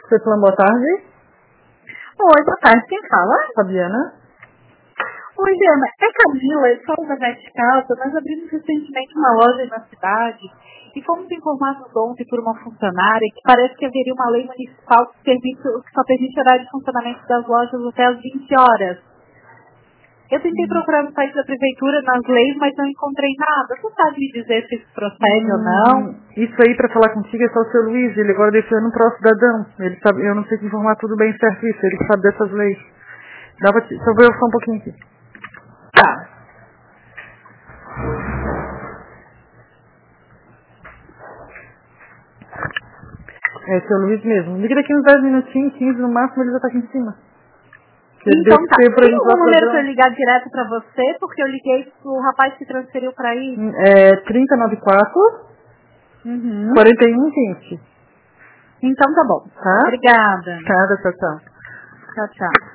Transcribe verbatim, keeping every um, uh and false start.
Ceplan, boa tarde. Oi, boa tarde. Quem fala? Fabiana. Oi, Diana. É Camila, eu falo da Veste Casa. Nós abrimos recentemente uma loja na cidade e fomos informados ontem por uma funcionária que parece que haveria uma lei municipal que, serviço, que só permite horário de funcionamento das lojas até às vinte horas. Eu tentei procurar no site da prefeitura nas leis, mas não encontrei nada. Você sabe me dizer se isso procede hum, ou não? Isso aí para falar contigo é só o seu Luiz, ele agora deixou no próximo cidadão. Ele sabe, eu não sei te informar tudo bem certo isso, ele sabe dessas leis. Dá pra te, só vou eu só um pouquinho aqui. Tá. É seu Luiz mesmo. Liga daqui uns dez minutinhos, quinze no máximo, ele já tá aqui em cima. Então tá. Tem algum número pra eu ligar direto pra você? Porque eu liguei pro rapaz que transferiu pra aí. É trinta e noventa e quatro, Uhum. quarenta e um, vinte. Então tá bom. Tá? Obrigada. Tá, tchau, tchau. Tchau, tchau.